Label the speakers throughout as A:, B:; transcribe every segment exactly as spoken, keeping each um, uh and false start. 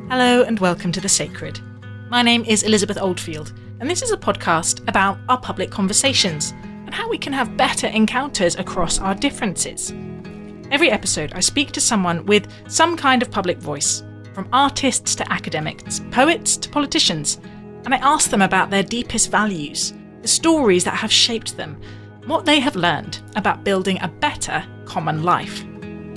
A: Hello and welcome to The Sacred. My name is Elizabeth Oldfield, and this is a podcast about our public conversations and how we can have better encounters across our differences. Every episode I speak to someone with some kind of public voice, from artists to academics, poets to politicians, and I ask them about their deepest values, the stories that have shaped them, what they have learned about building a better common life.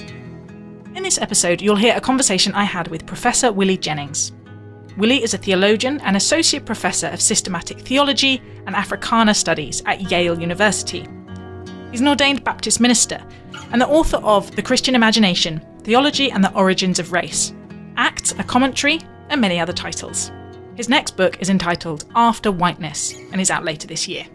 A: In this episode, you'll hear a conversation I had with Professor Willie Jennings. Willie is a theologian and associate professor of systematic theology and Africana studies at Yale University. He's an ordained Baptist minister and the author of The Christian Imagination, Theology and the Origins of Race, Acts, a Commentary, and many other titles. His next book is entitled After Whiteness and is out later this year.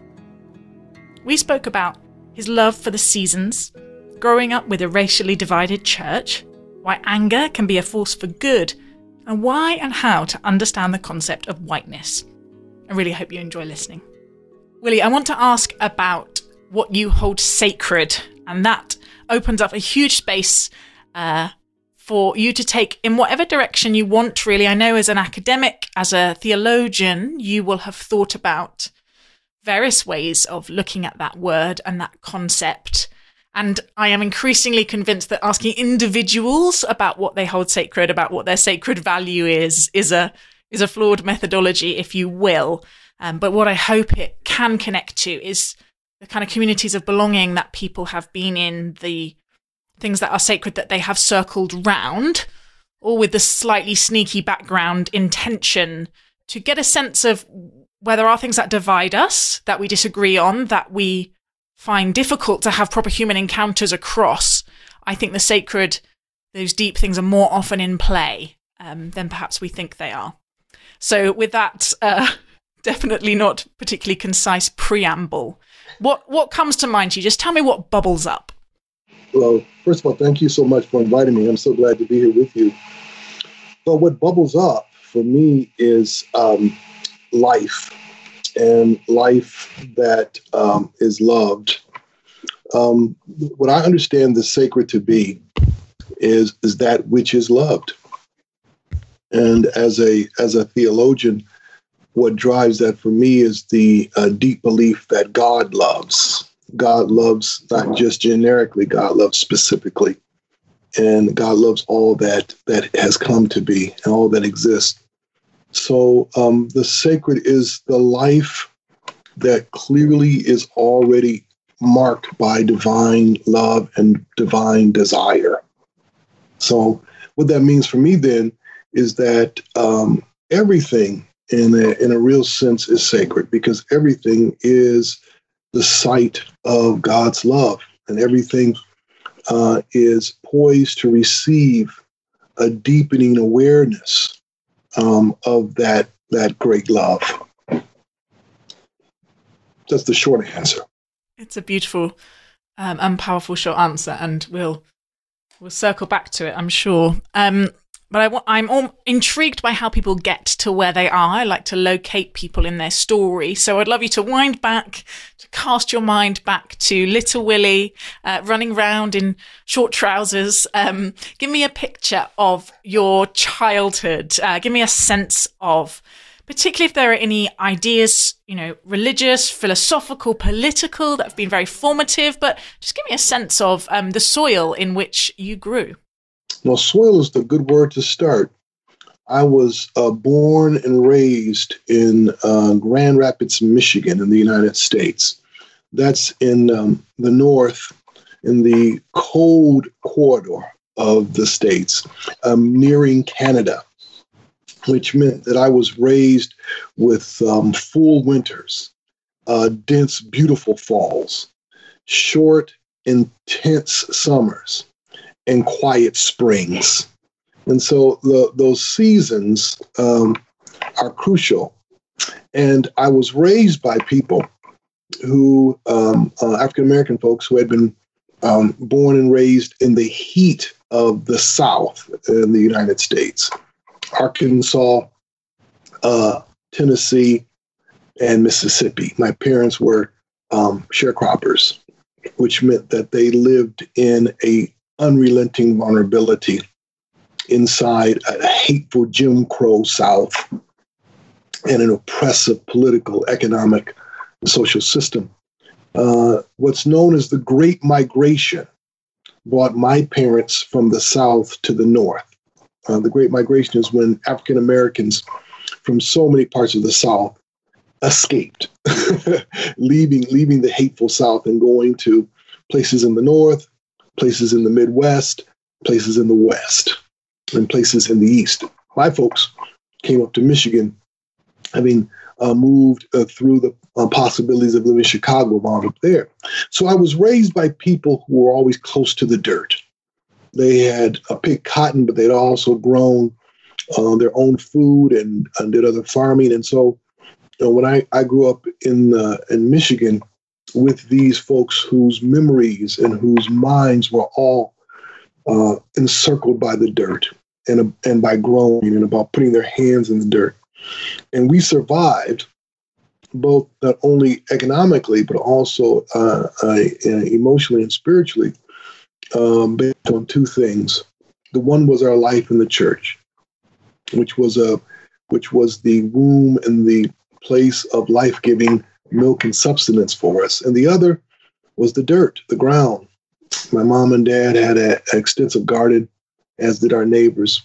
A: We spoke about his love for the seasons, growing up with a racially divided church, why anger can be a force for good, and why and how to understand the concept of whiteness. I really hope you enjoy listening. Willie, I want to ask about what you hold sacred, and that opens up a huge space uh, for you to take in whatever direction you want, really. I know as an academic, as a theologian, you will have thought about various ways of looking at that word and that concept. And I am increasingly convinced that asking individuals about what they hold sacred, about what their sacred value is, is a is a flawed methodology, if you will. Um, but what I hope it can connect to is the kind of communities of belonging that people have been in, the things that are sacred that they have circled round, or with the slightly sneaky background intention to get a sense of where there are things that divide us, that we disagree on, that we find difficult to have proper human encounters across. I think the sacred, those deep things are more often in play um, than perhaps we think they are. So with that, uh, definitely not particularly concise preamble, what what comes to mind to you? Just tell me what bubbles up.
B: Well, first of all, thank you so much for inviting me. I'm so glad to be here with you. But what bubbles up for me is um, life. And life that um, is loved. Um, what I understand the sacred to be is is that which is loved. And as a as a theologian, what drives that for me is the uh, deep belief that God loves. God loves not just generically, God loves specifically. And God loves all that that has come to be and all that exists. So um, the sacred is the life that clearly is already marked by divine love and divine desire. So what that means for me then is that um, everything in a, in a real sense is sacred, because everything is the site of God's love, and everything uh, is poised to receive a deepening awareness Um, of that that great love. That's the short answer.
A: It's a beautiful um, and powerful short answer, and we'll we'll circle back to it, I'm sure. Um, but I w- I'm all intrigued by how people get to where they are. I like to locate people in their story. So I'd love you to wind back, to cast your mind back to little Willie uh, running around in short trousers. Um, give me a picture of your childhood. Uh, give me a sense of, particularly if there are any ideas, you know, religious, philosophical, political, that have been very formative, but just give me a sense of um, the soil in which you grew.
B: Well, soil is the good word to start. I was uh, born and raised in uh, Grand Rapids, Michigan, in the United States. That's in um, the north, in the cold corridor of the states, um, nearing Canada, which meant that I was raised with um, full winters, uh, dense, beautiful falls, short, intense summers, and quiet springs. And so the, those seasons um, are crucial. And I was raised by people who, um, uh, African-American folks who had been um, born and raised in the heat of the South in the United States, Arkansas, uh, Tennessee, and Mississippi. My parents were um, sharecroppers, which meant that they lived in a unrelenting vulnerability inside a hateful Jim Crow South and an oppressive political, economic, and social system. Uh, what's known as the Great Migration brought my parents from the South to the North. Uh, the Great Migration is when African Americans from so many parts of the South escaped, leaving leaving the hateful South and going to places in the North, places in the Midwest, places in the West, and places in the East. My folks came up to Michigan, having uh, moved uh, through the uh, possibilities of living in Chicago, wound up there. So I was raised by people who were always close to the dirt. They had uh, picked cotton, but they'd also grown uh, their own food and, and did other farming. And so you know, when I, I grew up in uh, in Michigan with these folks whose memories and whose minds were all uh, encircled by the dirt and, and by growing and about putting their hands in the dirt. And we survived both not only economically, but also uh, uh, emotionally and spiritually um, based on two things. The one was our life in the church, which was a, which was the womb and the place of life-giving milk and substance for us. And the other was the dirt, the ground. My mom and dad had an extensive garden, as did our neighbors.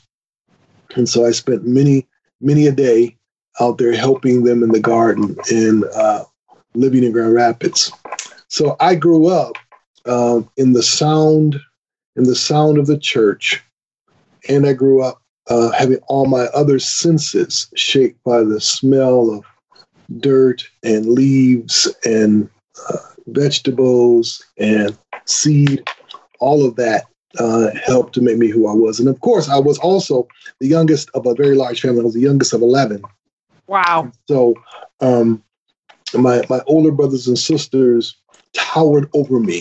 B: And so I spent many, many a day out there helping them in the garden and uh, living in Grand Rapids. So I grew up uh, in the sound, in the sound of the church, and I grew up uh, having all my other senses shaped by the smell of dirt and leaves and uh, vegetables and seed. All of that uh, helped to make me who I was. And of course, I was also the youngest of a very large family. I was the youngest of eleven.
A: Wow.
B: So um, my my older brothers and sisters towered over me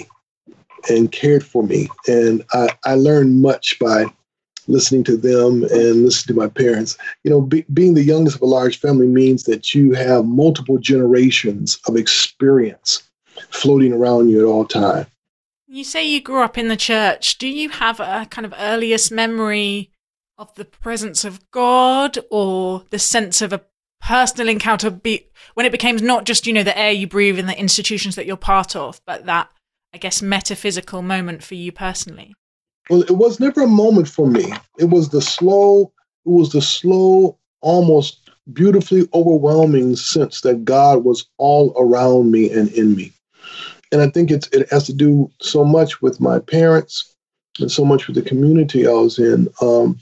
B: and cared for me. And I, I learned much by listening to them and listening to my parents. You know, be, being the youngest of a large family means that you have multiple generations of experience floating around you at all times.
A: You say you grew up in the church. Do you have a kind of earliest memory of the presence of God or the sense of a personal encounter be, when it became not just, you know, the air you breathe in the institutions that you're part of, but that, I guess, metaphysical moment for you personally?
B: Well, it was never a moment for me. It was the slow, it was the slow, almost beautifully overwhelming sense that God was all around me and in me. And I think it's, it has to do so much with my parents and so much with the community I was in. Um,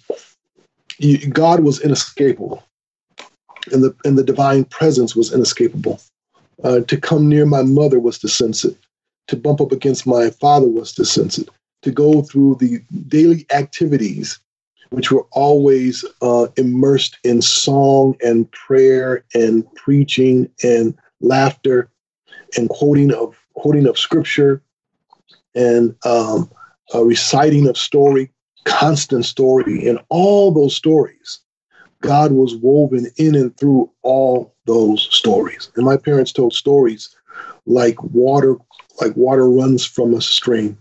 B: God was inescapable, and the and the divine presence was inescapable. Uh, to come near my mother was to sense it. To bump up against my father was to sense it. To go through the daily activities, which were always uh, immersed in song and prayer and preaching and laughter and quoting of quoting of scripture and um, a reciting of story, constant story, and all those stories. God was woven in and through all those stories. And my parents told stories like water, like water runs from a stream.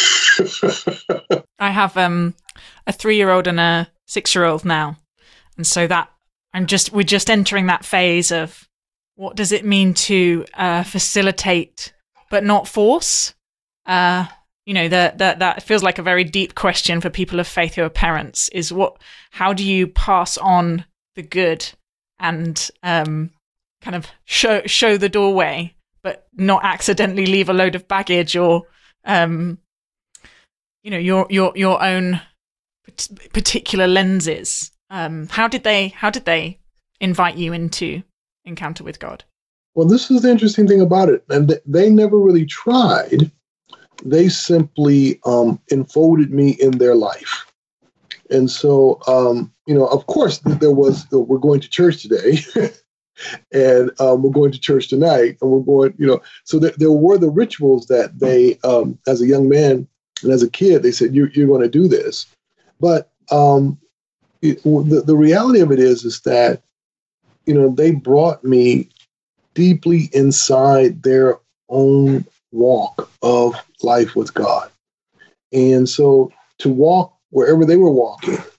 A: I have um, a three-year-old and a six-year-old now. And so that I'm just, we're just entering that phase of what does it mean to uh, facilitate but not force? Uh, you know, that that that feels like a very deep question for people of faith who are parents, is what, how do you pass on the good and um, kind of show show the doorway, but not accidentally leave a load of baggage or, um, you know, your your your own particular lenses. Um, how did they how did they invite you into encounter with God?
B: Well, this is the interesting thing about it. And th- they never really tried. They simply um, enfolded me in their life. And so, um, you know, of course, there was, we're going to church today and um, we're going to church tonight and we're going, you know, so th- there were the rituals that they, um, as a young man and as a kid, they said, you're, you're going to do this. But um, it, the, the reality of it is, is that, you know, they brought me deeply inside their own walk of life with God. And so to walk wherever they were walking,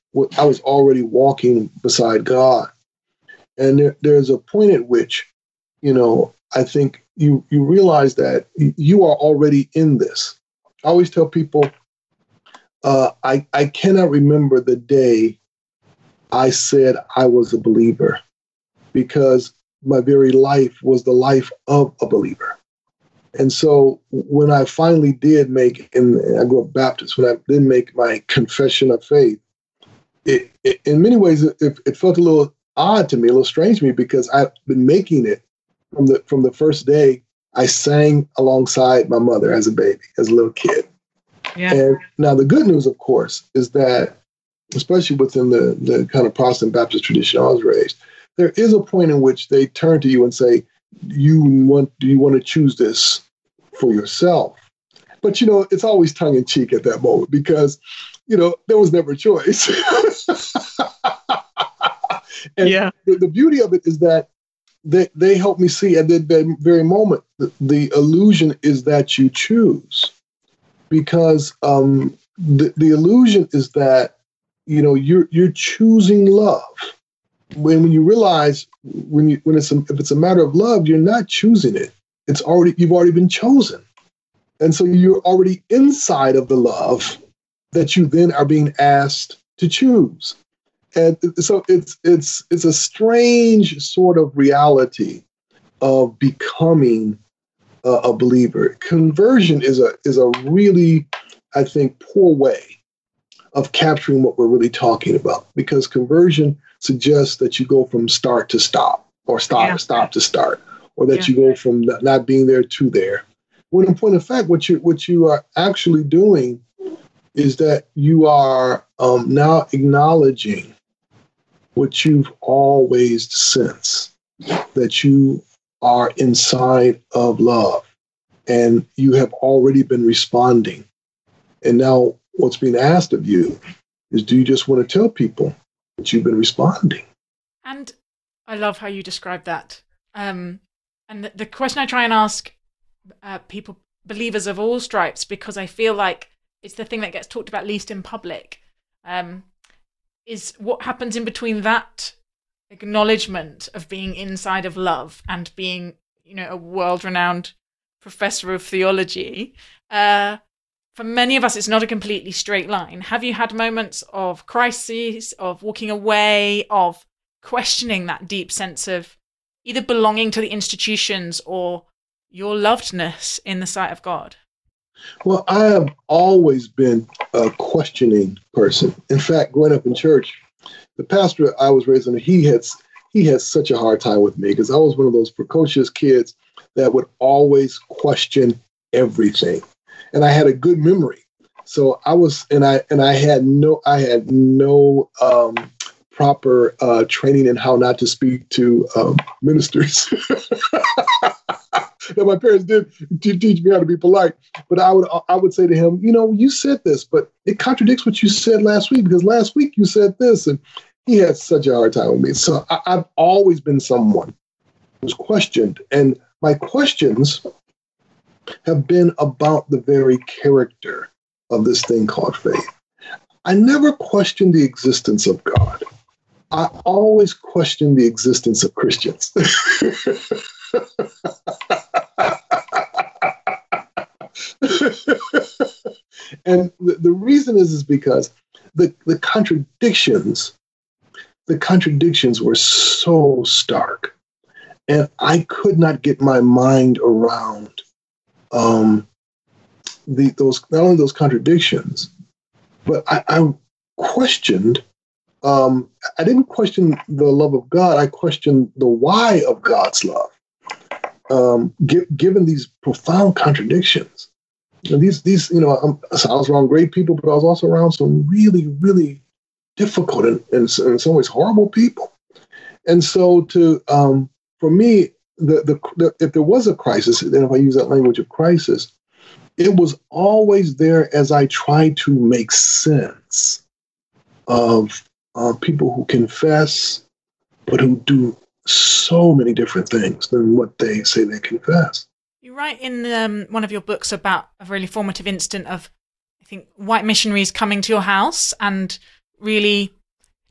B: I was already walking beside God. And there, there's a point at which, you know, I think you you realize that you are already in this. I always tell people, uh, I, I cannot remember the day I said I was a believer, because my very life was the life of a believer. And so when I finally did make, and I grew up Baptist, when I did make my confession of faith, it, it in many ways, it, it felt a little odd to me, a little strange to me, because I've been making it from the from the first day. I sang alongside my mother as a baby, as a little kid.
A: Yeah.
B: And now the good news, of course, is that, especially within the, the kind of Protestant Baptist tradition I was raised, there is a point in which they turn to you and say, you want, do you want to choose this for yourself? But, you know, it's always tongue in cheek at that moment, because, you know, there was never a choice. And
A: yeah.
B: the, the beauty of it is that they, they help me see at that very moment, the, the illusion is that you choose. Because um, the, the illusion is that, you know, you're you're choosing love. When, when you realize when you when it's a, if it's a matter of love, you're not choosing it. It's already you've already been chosen, and so you're already inside of the love that you then are being asked to choose. And so it's it's it's a strange sort of reality of becoming a, a believer. Conversion is a is a really, I think, poor way of capturing what we're really talking about, because conversion suggests that you go from start to stop, or stop
A: yeah.
B: stop to start, or that
A: yeah.
B: you go from not, not being there to there. When in point of fact, what you what you are actually doing is that you are um, now acknowledging what you've always sensed, that you are inside of love, and you have already been responding. And now what's being asked of you is, do you just want to tell people that you've been responding?
A: And I love how you describe that. Um, and the, the question I try and ask uh, people, believers of all stripes, because I feel like it's the thing that gets talked about least in public, um, is what happens in between that acknowledgement of being inside of love and being, you know, a world-renowned professor of theology. Uh, for many of us, it's not a completely straight line. Have you had moments of crises, of walking away, of questioning that deep sense of either belonging to the institutions or your lovedness in the sight of God?
B: Well, I have always been a questioning person. In fact, growing up in church, the pastor I was raised under, he had he had such a hard time with me, because I was one of those precocious kids that would always question everything, and I had a good memory. So I was, and I and I had no, I had no um, proper uh, training in how not to speak to um, ministers. That my parents did to teach me how to be polite. But I would I would say to him, you know, you said this, but it contradicts what you said last week, because last week you said this. And he had such a hard time with me. So I, I've always been someone who's questioned. And my questions have been about the very character of this thing called faith. I never questioned the existence of God. I always questioned the existence of Christians. And the, the reason is, is because the, the contradictions, the contradictions were so stark, and I could not get my mind around um, the those not only those contradictions, but I, I questioned. Um, I didn't question the love of God. I questioned the why of God's love, um, gi- given these profound contradictions. And these, these, you know, I'm, so I was around great people, but I was also around some really, really difficult and, and in some ways horrible people. And so, to um, for me, the, the the if there was a crisis, then if I use that language of crisis, it was always there as I tried to make sense of uh, people who confess, but who do so many different things than what they say they confess.
A: You write in um, one of your books about a really formative incident of, I think, white missionaries coming to your house and really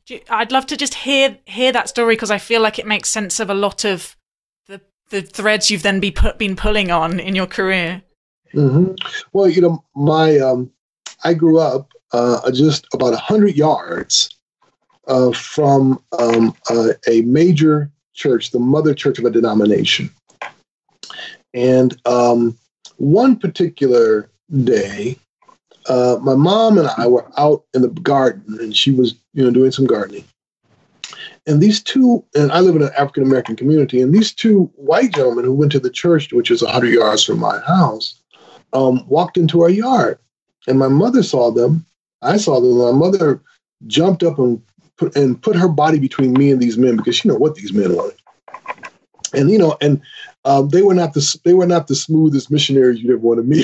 A: I'd love to just hear hear that story, because I feel like it makes sense of a lot of the the threads you've then be put, been pulling on in your career.
B: Mm-hmm. Well, you know, my um, I grew up uh, just about a hundred yards uh, from um, uh, a major church, the mother church of a denomination, and um, one particular day, uh, my mom and I were out in the garden, and she was, you know, doing some gardening. And these two, and I live in an African American community, and these two white gentlemen who went to the church, which is one hundred yards from my house, um, walked into our yard. And my mother saw them. I saw them. My mother jumped up and put and put her body between me and these men, because she knew what these men wanted. And you know, and um, they were not the they were not the smoothest missionaries you'd ever want to meet.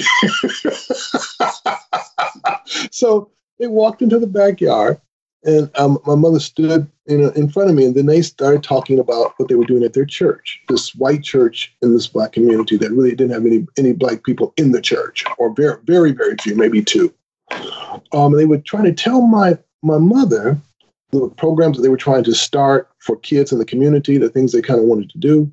B: So they walked into the backyard, and um, my mother stood, you know, in front of me, and then they started talking about what they were doing at their church, this white church in this black community that really didn't have any any black people in the church, or very, very, very few, maybe two. Um, and they were trying to tell my my mother the programs that they were trying to start for kids in the community, the things they kind of wanted to do.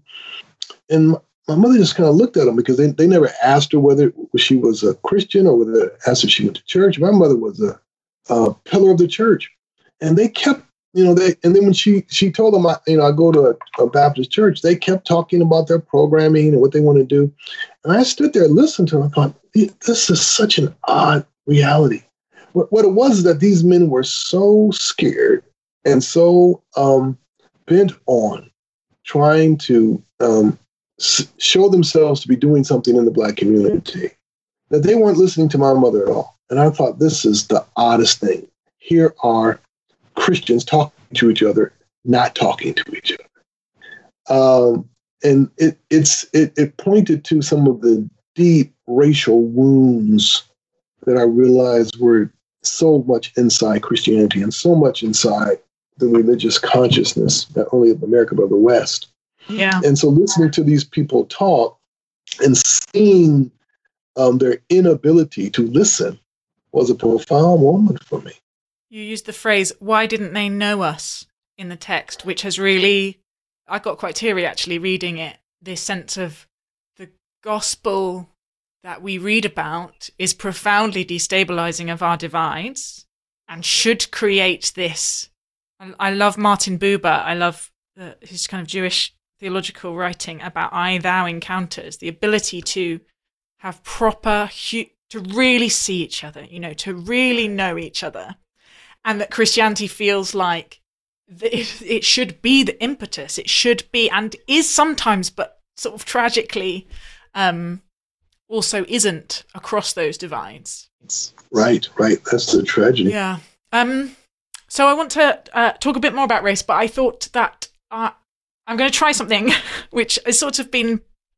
B: And my, my mother just kind of looked at them, because they, they never asked her whether she was a Christian or whether they asked if she went to church. My mother was a, a pillar of the church. And they kept, you know, they, and then when she, she told them, I, you know, I go to a, a Baptist church, they kept talking about their programming and what they want to do. And I stood there and listened to them. I thought, this is such an odd reality. What, what it was is that these men were so scared and so um, bent on trying to um, s- show themselves to be doing something in the black community that they weren't listening to my mother at all. And I thought, this is the oddest thing. Here are Christians talking to each other, not talking to each other. Um, and it, it's, it, it pointed to some of the deep racial wounds that I realized were so much inside Christianity and so much inside the religious consciousness, not only of America, but of the West.
A: Yeah.
B: And so listening to these people talk and seeing um, their inability to listen was a profound moment for me.
A: You used the phrase, why didn't they know us, in the text, which has really, I got quite teary actually reading it, this sense of the gospel that we read about is profoundly destabilizing of our divides and should create this. I, I love Martin Buber. I love the, his kind of Jewish theological writing about I-thou encounters, the ability to have proper, hu- to really see each other, you know, to really know each other. And that Christianity feels like it, it should be the impetus. It should be, and is sometimes, but sort of tragically, um, also isn't across those divides.
B: Right, right. That's the tragedy.
A: Yeah. Um, so I want to uh, talk a bit more about race, but I thought that uh, I'm going to try something which has sort of been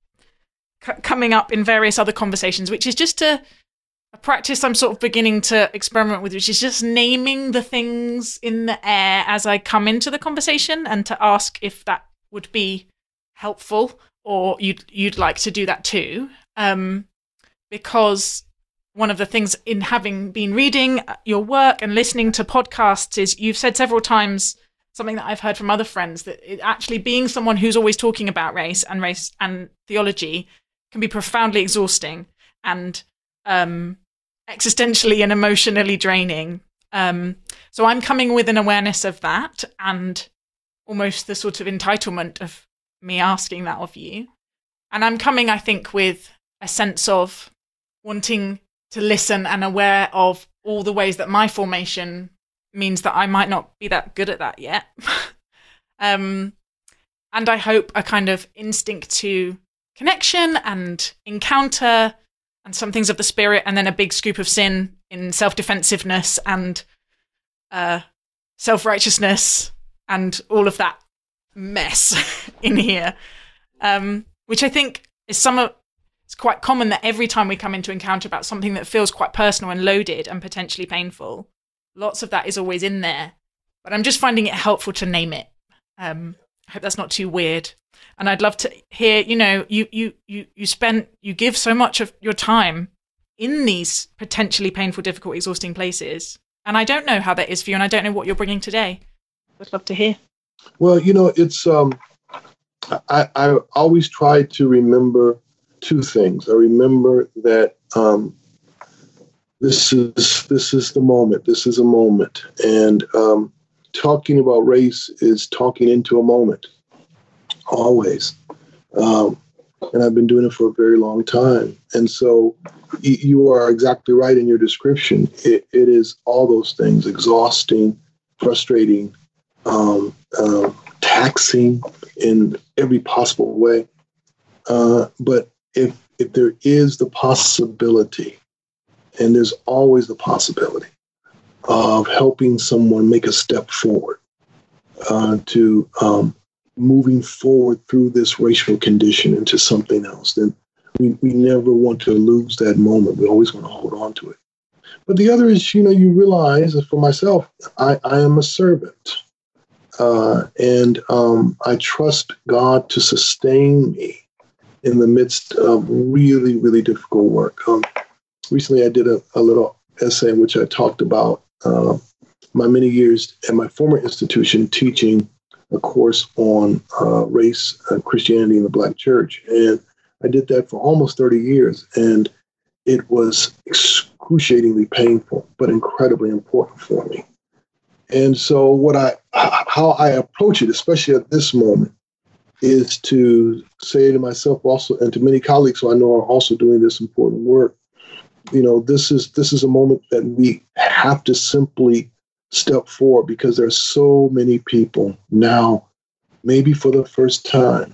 A: c- coming up in various other conversations, which is just a, a practice I'm sort of beginning to experiment with, which is just naming the things in the air as I come into the conversation, and to ask if that would be helpful or you'd you'd like to do that too. Um, because one of the things in having been reading your work and listening to podcasts is you've said several times something that I've heard from other friends, that it actually being someone who's always talking about race and race and theology can be profoundly exhausting and um, existentially and emotionally draining. Um, so I'm coming with an awareness of that and almost the sort of entitlement of me asking that of you. And I'm coming, I think, with a sense of wanting to listen and aware of all the ways that my formation means that I might not be that good at that yet. um, and I hope a kind of instinct to connection and encounter and some things of the spirit, and then a big scoop of sin in self-defensiveness and uh, self-righteousness and all of that mess in here, um, which I think is some of, it's quite common that every time we come into encounter about something that feels quite personal and loaded and potentially painful, lots of that is always in there. But I'm just finding it helpful to name it. Um, I hope that's not too weird. And I'd love to hear, you know, you you you you spend, you give so much of your time in these potentially painful, difficult, exhausting places. And I don't know how that is for you, and I don't know what you're bringing today. I'd love to hear.
B: Well, you know, it's um, I, I always try to remember two things. I remember that um, this is this is the moment. This is a moment, and um, talking about race is talking into a moment, always. Um, and I've been doing it for a very long time. And so y- you are exactly right in your description. It, it is all those things: exhausting, frustrating, um, uh, taxing in every possible way. Uh, but if if there is the possibility, and there's always the possibility of helping someone make a step forward uh, to um, moving forward through this racial condition into something else, then we, we never want to lose that moment. We always want to hold on to it. But the other is, you know, you realize, for myself, I, I am a servant. Uh, and um, I trust God to sustain me in the midst of really, really difficult work. Um, recently, I did a, a little essay in which I talked about uh, my many years at my former institution teaching a course on uh, race, uh, Christianity, and the Black church. And I did that for almost thirty years. And it was excruciatingly painful, but incredibly important for me. And so what I, how I approach it, especially at this moment, is to say to myself also, and to many colleagues who I know are also doing this important work, you know, this is this is a moment that we have to simply step forward, because there's so many people now, maybe for the first time,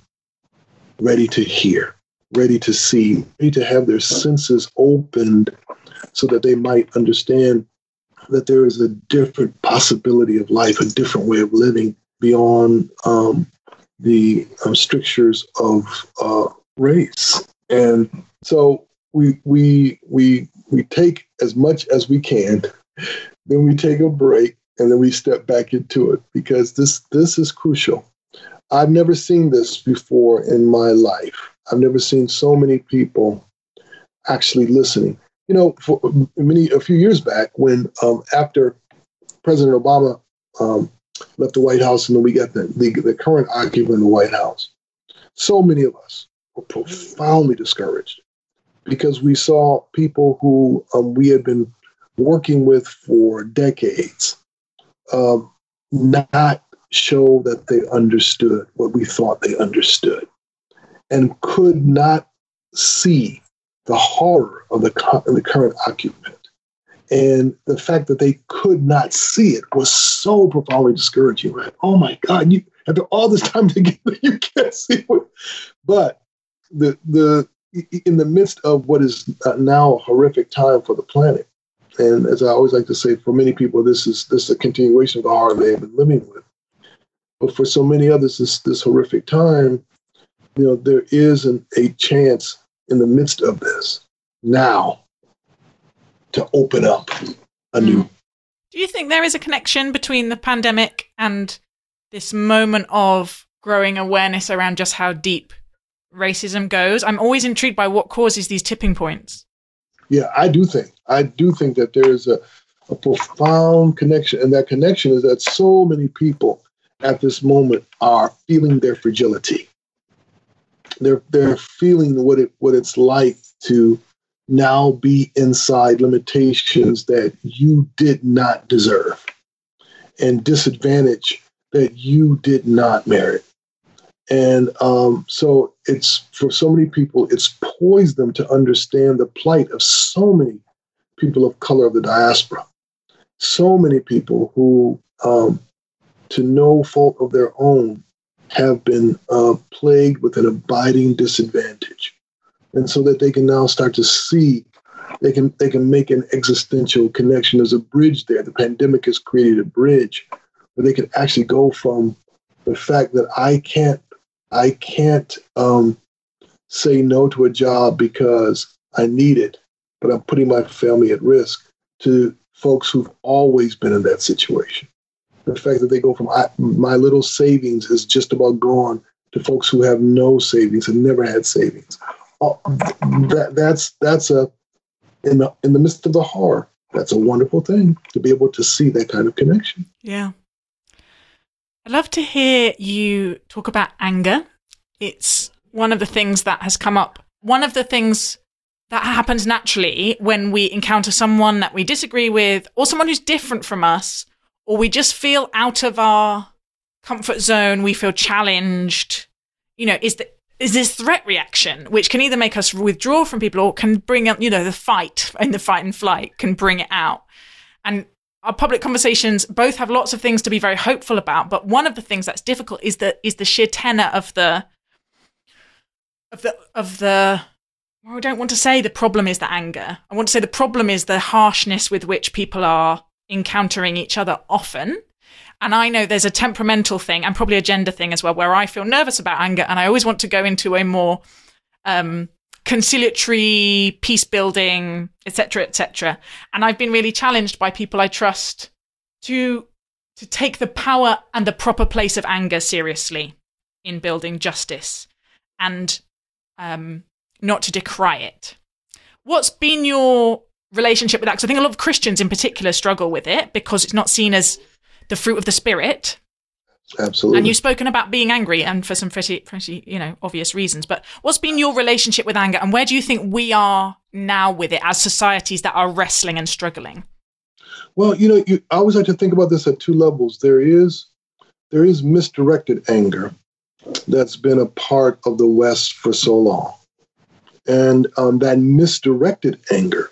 B: ready to hear, ready to see, ready to have their senses opened so that they might understand that there is a different possibility of life, a different way of living beyond um, the um, strictures of uh, race. And so we we we we take as much as we can, then we take a break, and then we step back into it, because this this is crucial. I've never seen this before in my life. I've never seen so many people actually listening. You know, for many a few years back, when um, after President Obama um, left the White House, and then we got the, the the current occupant of the White House, so many of us were profoundly discouraged, because we saw people who um, we had been working with for decades um, not show that they understood what we thought they understood, and could not see the horror of the, of the current occupant. And the fact that they could not see it was so profoundly discouraging, right? Oh my God, you after all this time together, you can't see it. But the the in the midst of what is now a horrific time for the planet, and as I always like to say, for many people, this is this is a continuation of the horror they've been living with. But for so many others, this this horrific time, you know, there is an, a chance in the midst of this now to open up anew.
A: Do you think there is a connection between the pandemic and this moment of growing awareness around just how deep racism goes? I'm always intrigued by what causes these tipping points.
B: Yeah, I do think. I do think that there is a, a profound connection. And that connection is that so many people at this moment are feeling their fragility. They're they're feeling what it what it's like to now be inside limitations that you did not deserve, and disadvantage that you did not merit. And um, so it's, for so many people, it's poised them to understand the plight of so many people of color of the diaspora. So many people who, um, to no fault of their own, have been uh, plagued with an abiding disadvantage. And so that they can now start to see, they can they can make an existential connection. There's a bridge there. The pandemic has created a bridge where they can actually go from the fact that I can't I can't um, say no to a job because I need it, but I'm putting my family at risk, to folks who've always been in that situation. The fact that they go from I, my little savings is just about gone to folks who have no savings and never had savings. Oh, that, that's that's a in the in the midst of the horror. That's a wonderful thing to be able to see that kind of connection.
A: Yeah. I'd love to hear you talk about anger. It's one of the things that has come up. One of the things that happens naturally when we encounter someone that we disagree with, or someone who's different from us, or we just feel out of our comfort zone, we feel challenged, you know, is the, is this threat reaction, which can either make us withdraw from people or can bring up, you know, the fight and the fight and flight can bring it out. And our public conversations both have lots of things to be very hopeful about, but one of the things that's difficult is the is the sheer tenor of the of the of the well, I don't want to say the problem is the anger. I want to say the problem is the harshness with which people are encountering each other often. And I know there's a temperamental thing and probably a gender thing as well, where I feel nervous about anger and I always want to go into a more um, conciliatory, peace building, et cetera, et cetera. And I've been really challenged by people I trust to to take the power and the proper place of anger seriously in building justice and um, not to decry it. What's been your relationship with that? Because I think a lot of Christians in particular struggle with it because it's not seen as the fruit of the Spirit.
B: Absolutely.
A: And you've spoken about being angry, and for some pretty, pretty, you know, obvious reasons. But what's been your relationship with anger, and where do you think we are now with it as societies that are wrestling and struggling?
B: Well, you know, you, I always like to think about this at two levels. There is, there is misdirected anger that's been a part of the West for so long, and um, that misdirected anger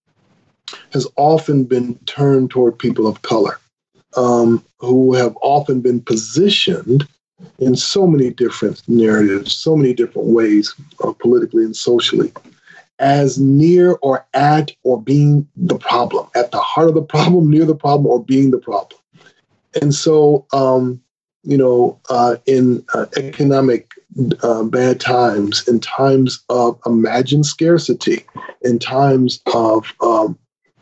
B: has often been turned toward people of color. Um, who have often been positioned in so many different narratives, so many different ways, uh, politically and socially, as near or at or being the problem, at the heart of the problem, near the problem, or being the problem. And so, um, you know, uh, in uh, economic uh, bad times, in times of imagined scarcity, in times of um,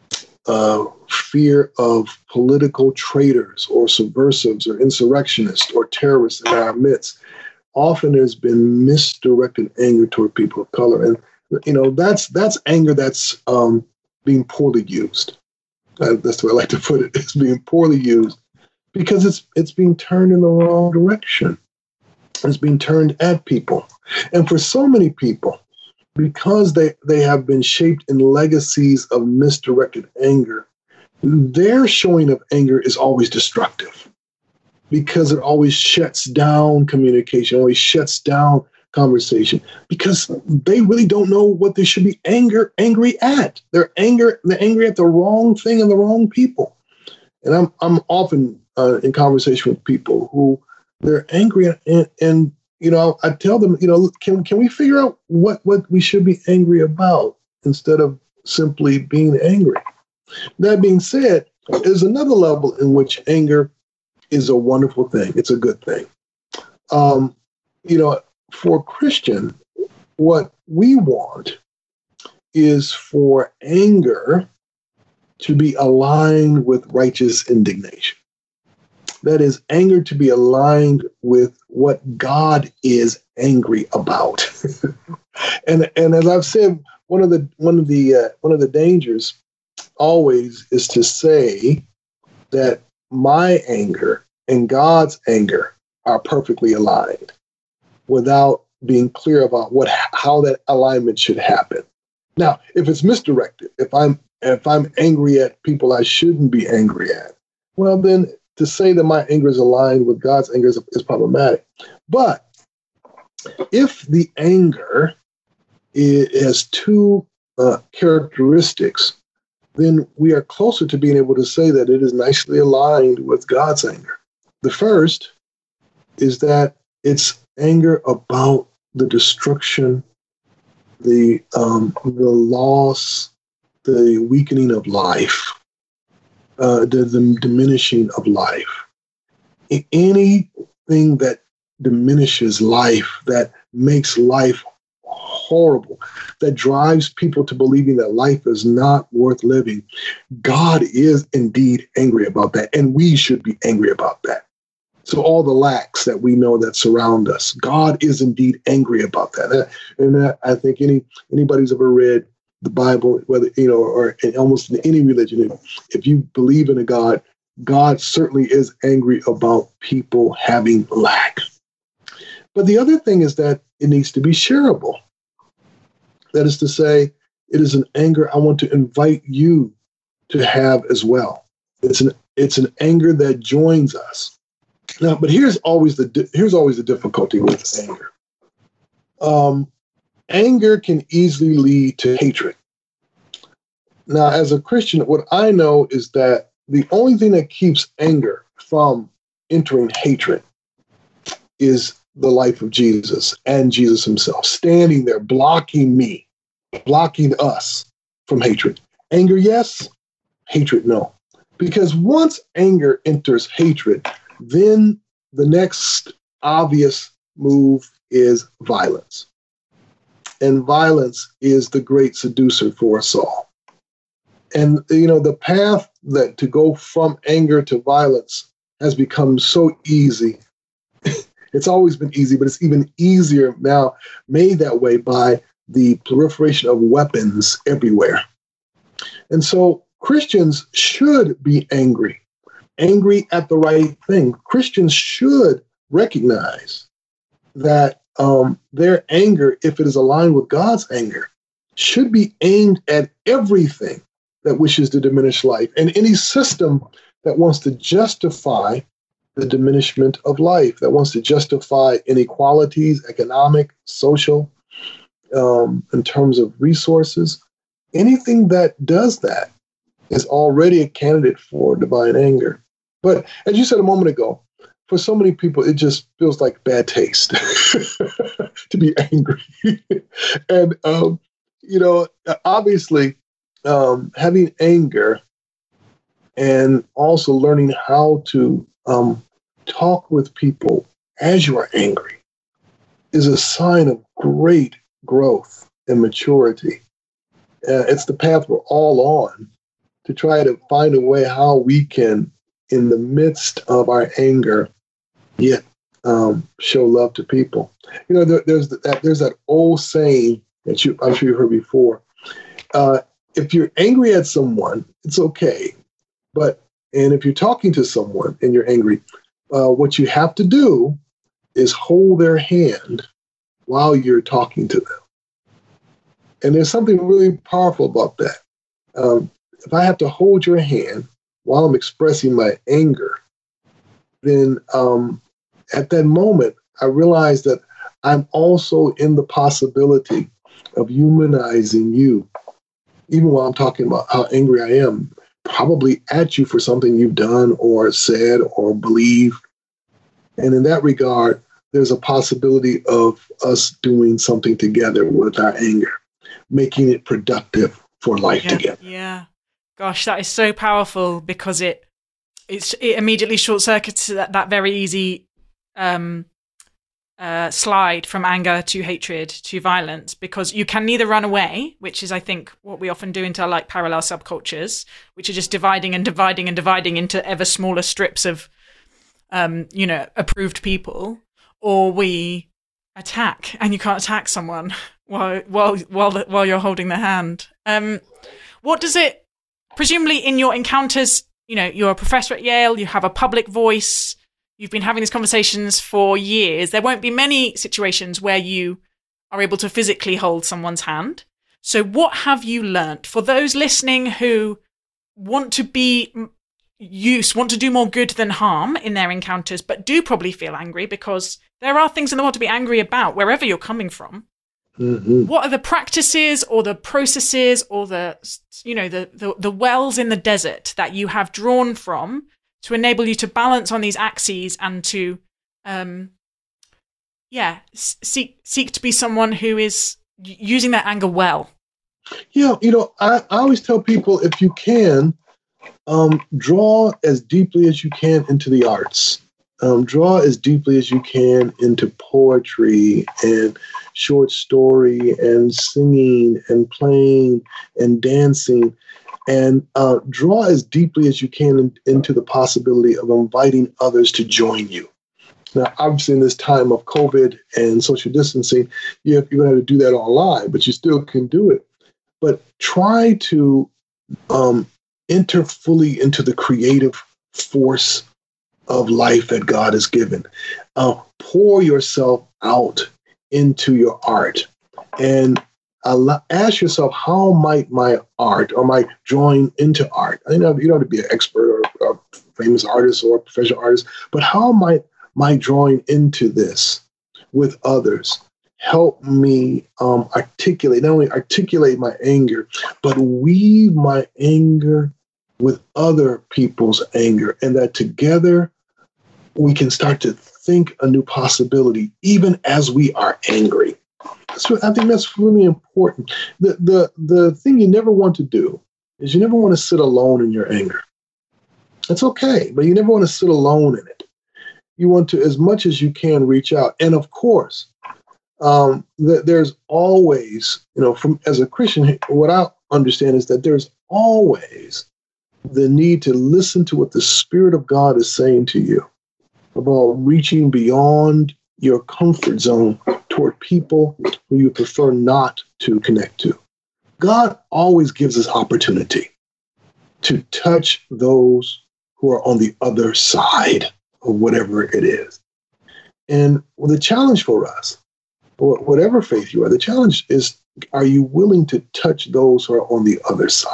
B: uh, fear of political traitors or subversives or insurrectionists or terrorists in our midst, often there's been misdirected anger toward people of color. And, you know, that's that's anger that's um, being poorly used. Uh, that's the way I like to put it. It's being poorly used because it's it's being turned in the wrong direction. It's being turned at people. And for so many people, because they, they have been shaped in legacies of misdirected anger, their showing of anger is always destructive because it always shuts down communication, always shuts down conversation, because they really don't know what they should be anger, angry at. They're anger, they're angry at the wrong thing and the wrong people. And I'm I'm often uh, in conversation with people who they're angry at, and, and you know, I tell them, you know, can can we figure out what, what we should be angry about instead of simply being angry? That being said, there's another level in which anger is a wonderful thing. It's a good thing. Um, you know, for a Christian, what we want is for anger to be aligned with righteous indignation. That is, anger to be aligned with what God is angry about. and and as I've said, one of the one of the uh, one of the dangers always is to say that my anger and God's anger are perfectly aligned, without being clear about what how that alignment should happen. Now, if it's misdirected, if I'm if I'm angry at people I shouldn't be angry at, well, then to say that my anger is aligned with God's anger is, is problematic. But if the anger is, has two uh, characteristics, then we are closer to being able to say that it is nicely aligned with God's anger. The first is that it's anger about the destruction, the um, the loss, the weakening of life, uh, the, the diminishing of life. Anything that diminishes life, that makes life horrible, that drives people to believing that life is not worth living, God is indeed angry about that, and we should be angry about that. So all the lacks that we know that surround us, God is indeed angry about that. And I think any anybody who's ever read the Bible, whether, you know, or almost in any religion, if you believe in a God, God certainly is angry about people having lack. But the other thing is that it needs to be shareable. That is to say, it is an anger I want to invite you to have as well. It's an it's an anger that joins us. Now, but here's always the here's always the difficulty with anger. Um, anger can easily lead to hatred. Now, as a Christian, what I know is that the only thing that keeps anger from entering hatred is the life of Jesus and Jesus himself, standing there, blocking me, blocking us from hatred. Anger, yes. Hatred, no. Because once anger enters hatred, then the next obvious move is violence. And violence is the great seducer for us all. And, you know, the path that to go from anger to violence has become so easy. It's always been easy, but it's even easier now, made that way by the proliferation of weapons everywhere. And so Christians should be angry, angry at the right thing. Christians should recognize that um, their anger, if it is aligned with God's anger, should be aimed at everything that wishes to diminish life and any system that wants to justify the diminishment of life, that wants to justify inequalities, economic, social, um, in terms of resources. Anything that does that is already a candidate for divine anger. But as you said a moment ago, for so many people, it just feels like bad taste to be angry. and, um, you know, obviously, um, having anger and also learning how to um, talk with people as you are angry is a sign of great growth and maturity. Uh, it's the path we're all on to try to find a way how we can, in the midst of our anger, yet um, show love to people. You know, there, there's that there's that old saying that you I'm sure you heard before. Uh, if you're angry at someone, it's okay. But and if you're talking to someone and you're angry, uh, what you have to do is hold their hand while you're talking to them. And there's something really powerful about that. Um, if I have to hold your hand while I'm expressing my anger, then um, at that moment, I realize that I'm also in the possibility of humanizing you, even while I'm talking about how angry I am, probably at you for something you've done or said or believed. And in that regard, there's a possibility of us doing something together with our anger, making it productive for life
A: yeah,
B: together.
A: Yeah. Gosh, that is so powerful because it it's, it immediately short circuits that, that very easy um, uh, slide from anger to hatred to violence, because you can neither run away, which is, I think, what we often do into like parallel subcultures, which are just dividing and dividing and dividing into ever smaller strips of, um, you know, approved people, or we attack, and you can't attack someone while while while while you're holding their hand. Um, what does it? Presumably, in your encounters, you know, you're a professor at Yale, you have a public voice, you've been having these conversations for years. There won't be many situations where you are able to physically hold someone's hand. So what have you learnt for those listening who want to be use, want to do more good than harm in their encounters, but do probably feel angry because there are things in the world to be angry about, wherever you're coming from? Mm-hmm. What are the practices or the processes or the, you know, the, the, the wells in the desert that you have drawn from to enable you to balance on these axes and to, um, yeah, seek, seek to be someone who is using their anger well?
B: Yeah, you know, I, I always tell people, if you can, um, draw as deeply as you can into the arts. Um, draw as deeply as you can into poetry and short story and singing and playing and dancing, and uh, draw as deeply as you can in, into the possibility of inviting others to join you. Now, obviously, in this time of COVID and social distancing, you have, you're going to have to do that online, but you still can do it. But try to um, enter fully into the creative force of life that God has given. Uh, pour yourself out into your art and allow, ask yourself, how might my art or my drawing into art, I know you don't have to be an expert or, or famous artist or professional artist, but how might my drawing into this with others help me um, articulate, not only articulate my anger, but weave my anger with other people's anger, and that together we can start to think a new possibility, even as we are angry. That's what, I think that's really important. The, the, the thing you never want to do is you never want to sit alone in your anger. That's okay, but you never want to sit alone in it. You want to, as much as you can, reach out. And of course, um, th- there's always, you know, from as a Christian, what I understand is that there's always the need to listen to what the Spirit of God is saying to you about reaching beyond your comfort zone toward people who you prefer not to connect to. God always gives us opportunity to touch those who are on the other side of whatever it is. And the challenge for us, whatever faith you are, the challenge is, are you willing to touch those who are on the other side?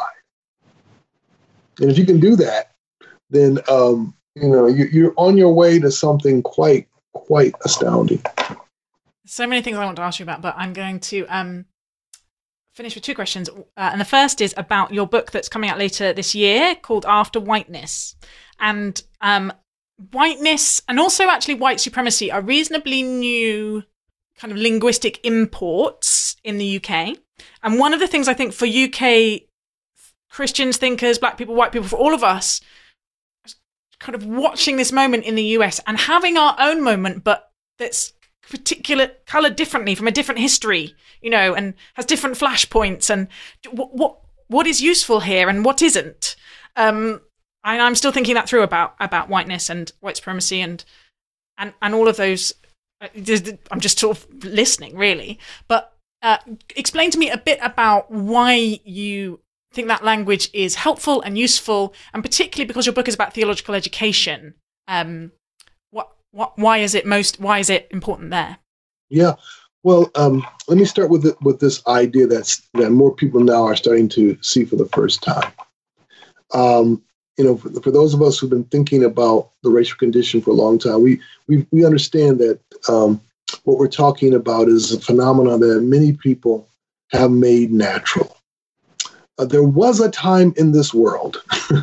B: And if you can do that, then um, you know you, you're on your way to something quite, quite astounding.
A: So many things I want to ask you about, but I'm going to um, finish with two questions. Uh, and the first is about your book that's coming out later this year called After Whiteness. And um, whiteness and also actually white supremacy are reasonably new kind of linguistic imports in the U K. And one of the things I think for U K Christians, thinkers, black people, white people, for all of us, kind of watching this moment in the U S and having our own moment, but that's particular coloured differently from a different history, you know, and has different flashpoints, and what what what is useful here and what isn't. Um, and I'm still thinking that through about about whiteness and white supremacy and and and all of those. I'm just sort of listening, really. But uh, explain to me a bit about why you think that language is helpful and useful, and particularly because your book is about theological education. Um, what, what, why is it most? Why is it important there?
B: Yeah, well, um, let me start with the, with this idea that's that more people now are starting to see for the first time. Um, you know, for, for those of us who've been thinking about the racial condition for a long time, we we we understand that um, what we're talking about is a phenomenon that many people have made natural. Uh, there was a time in this world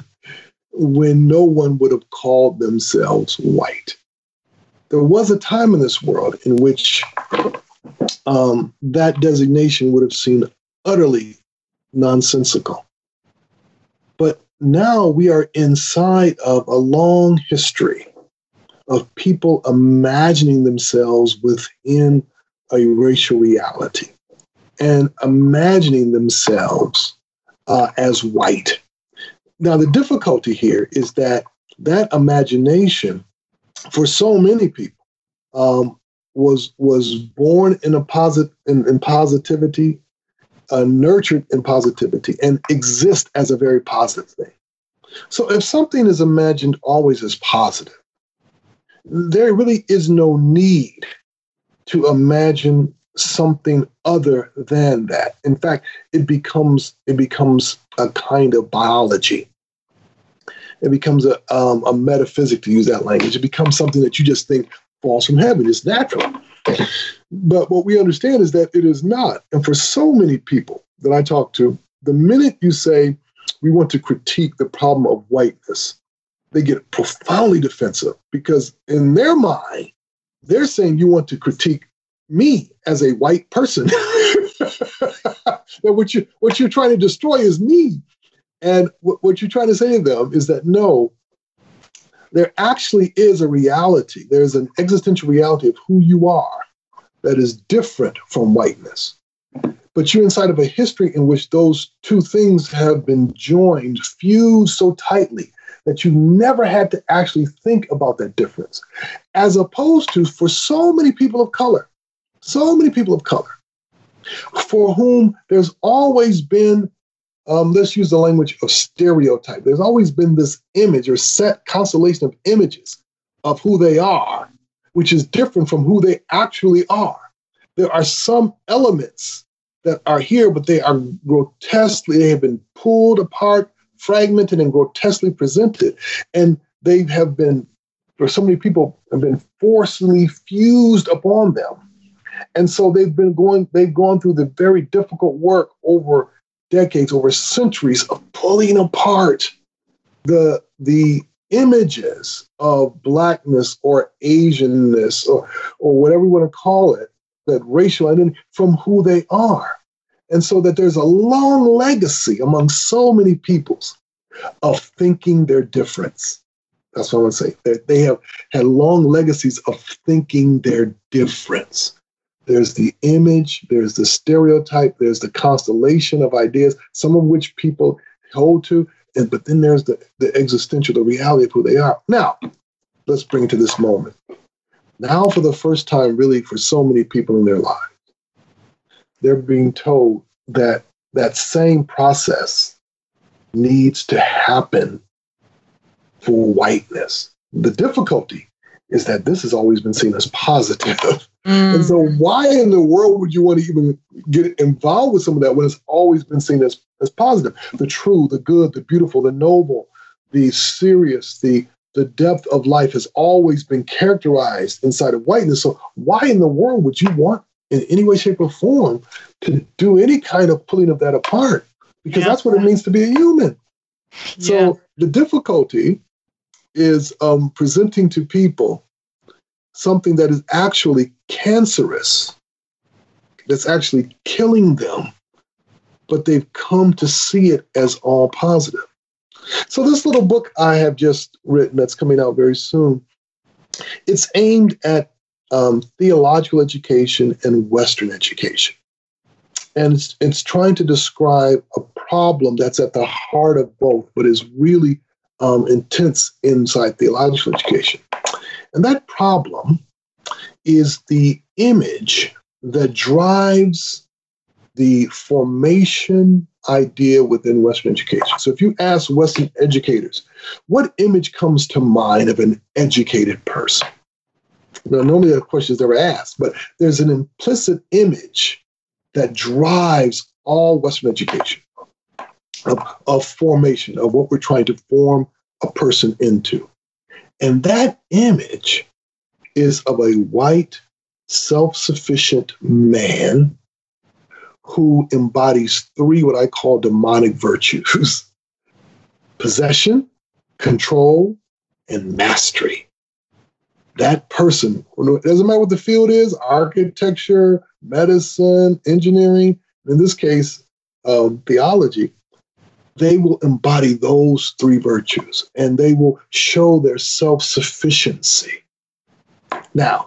B: when no one would have called themselves white. There was a time in this world in which um, that designation would have seemed utterly nonsensical. But now we are inside of a long history of people imagining themselves within a racial reality and imagining themselves uh, as white. Now, the difficulty here is that that imagination, for so many people, um, was was born in a posit in, in positivity, uh, nurtured in positivity, and exists as a very positive thing. So, if something is imagined always as positive, there really is no need to imagine something other than that. In fact, it becomes it becomes a kind of biology. It becomes a um, a metaphysic, to use that language. It becomes something that you just think falls from heaven. It's natural. But what we understand is that it is not. And for so many people that I talk to, the minute you say we want to critique the problem of whiteness, they get profoundly defensive, because in their mind, they're saying you want to critique me as a white person. That what you what you're trying to destroy is me. And what, what you're trying to say to them is that no, there actually is a reality. There's an existential reality of who you are that is different from whiteness. But you're inside of a history in which those two things have been joined, fused so tightly that you never had to actually think about that difference. As opposed to for so many people of color, so many people of color, for whom there's always been um, let's use the language of stereotype. There's always been this image or set constellation of images of who they are, which is different from who they actually are. There are some elements that are here, but they are grotesquely, they have been pulled apart, fragmented, and grotesquely presented. And they have been, or so many people have been forcibly fused upon them. And so they've been going, they've gone through the very difficult work over decades, over centuries of pulling apart the, the images of Blackness or Asianness or, or whatever we want to call it, that racial identity, from who they are. And so that there's a long legacy among so many peoples of thinking they're different. That's what I want to say. They, they have had long legacies of thinking they're different. There's the image, there's the stereotype, there's the constellation of ideas, some of which people hold to, and but then there's the, the existential, the reality of who they are. Now, let's bring it to this moment. Now, for the first time, really, for so many people in their lives, they're being told that that same process needs to happen for whiteness. The difficulty is that this has always been seen as positive. Mm. And so why in the world would you want to even get involved with some of that when it's always been seen as, as positive? The true, the good, the beautiful, the noble, the serious, the The depth of life has always been characterized inside of whiteness. So why in the world would you want in any way, shape, or form to do any kind of pulling of that apart? Because yeah. that's what it means to be a human. So yeah. the difficulty is um, presenting to people something that is actually cancerous, that's actually killing them, but they've come to see it as all positive. So this little book I have just written that's coming out very soon, it's aimed at um, theological education and Western education. And it's, it's trying to describe a problem that's at the heart of both, but is really um, intense inside theological education. And that problem is the image that drives the formation idea within Western education. So if you ask Western educators, what image comes to mind of an educated person? Now, normally that question is never asked, but there's an implicit image that drives all Western education of, of formation, of what we're trying to form a person into. And that image is of a white, self-sufficient man who embodies three what I call demonic virtues: possession, control, and mastery. That person, it doesn't matter what the field is, architecture, medicine, engineering, in this case, um, theology, they will embody those three virtues and they will show their self-sufficiency. Now,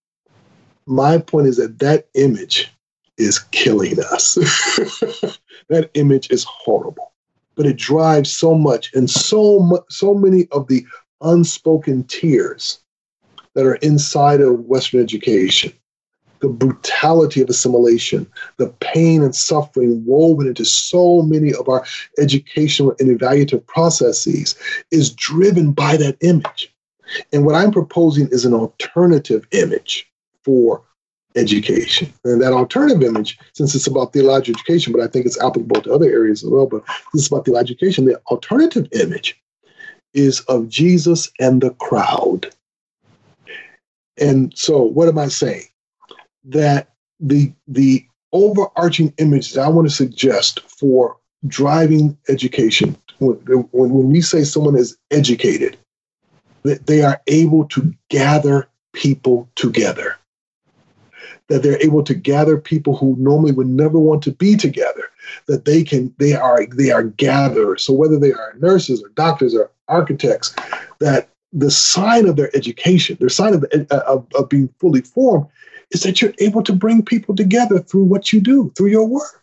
B: my point is that that image is killing us. That image is horrible, but it drives so much, and so mu- so many of the unspoken tears that are inside of Western education, the brutality of assimilation, the pain and suffering woven into so many of our educational and evaluative processes is driven by that image. And what I'm proposing is an alternative image for education. And that alternative image, since it's about theological education, but I think it's applicable to other areas as well, but this is about theological education, the alternative image is of Jesus and the crowd. And so what am I saying? That the, the overarching image that I want to suggest for driving education, when, when, when we say someone is educated, that they are able to gather people together. That they're able to gather people who normally would never want to be together, that they can, they are, they are gatherers. So whether they are nurses or doctors or architects, that the sign of their education, their sign of, of, of being fully formed is that you're able to bring people together through what you do, through your work.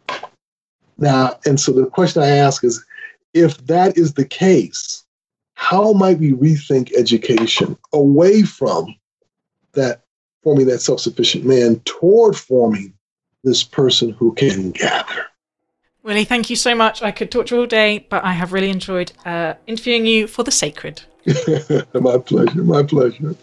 B: Now, and so the question I ask is, if that is the case, how might we rethink education away from that forming that self-sufficient man toward forming this person who can gather?
A: Willie, thank you so much. I could talk to you all day, but I have really enjoyed uh, interviewing you for The Sacred.
B: My pleasure, my pleasure.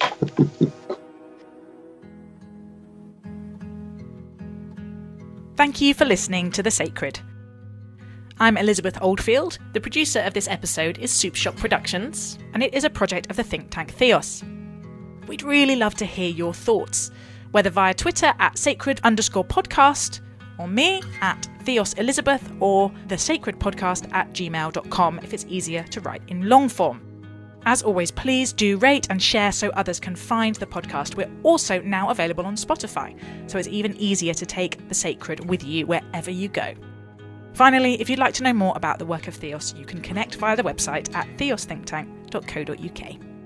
A: Thank you for listening to The Sacred. I'm Elizabeth Oldfield. The producer of this episode is Soup Shop Productions, and it is a project of the think tank Theos. We'd really love to hear your thoughts, whether via Twitter at sacred underscore podcast, or me at Theos Elizabeth, or the sacred podcast at gmail dot com if it's easier to write in long form. As always, please do rate and share so others can find the podcast. We're also now available on Spotify, so it's even easier to take The Sacred with you wherever you go. Finally, if you'd like to know more about the work of Theos, you can connect via the website at theos think tank dot co dot uk.